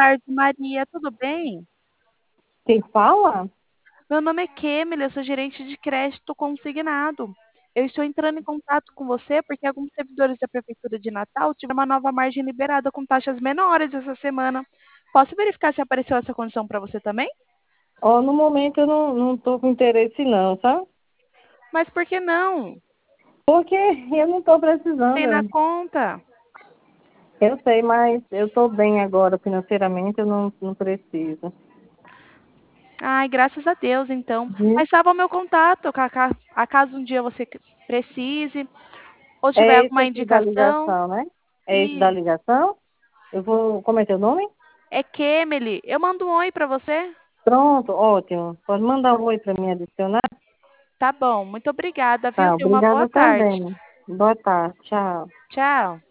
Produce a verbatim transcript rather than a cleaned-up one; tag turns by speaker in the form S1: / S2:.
S1: tarde, Maria. Tudo bem?
S2: Quem fala?
S1: Meu nome é Kemily, eu sou gerente de crédito consignado. Eu estou entrando em contato com você porque alguns servidores da Prefeitura de Natal tiveram uma nova margem liberada com taxas menores essa semana. Posso verificar se apareceu essa condição para você também?
S2: Ó, no momento eu não, não tô com interesse não, tá?
S1: Mas por que não?
S2: Porque eu não tô
S1: Tem na
S2: precisando.
S1: conta.
S2: Eu sei, mas eu tô bem agora financeiramente, eu não, não preciso.
S1: Ai, graças a Deus, então.
S2: Viu?
S1: Mas salva o meu contato, ca- ca- acaso um dia você precise ou tiver
S2: É esse
S1: alguma
S2: aqui da
S1: indicação.
S2: ligação, né? É esse da
S1: Isso.
S2: ligação? Eu vou. Como é teu nome?
S1: É Kemily. Eu mando um oi para você?
S2: Pronto, ótimo. Pode mandar um oi para mim adicionar?
S1: Tá bom. Muito obrigada, viu?
S2: Tá,
S1: Tenha uma boa
S2: obrigada
S1: tarde.
S2: também. Boa tarde, tchau.
S1: Tchau.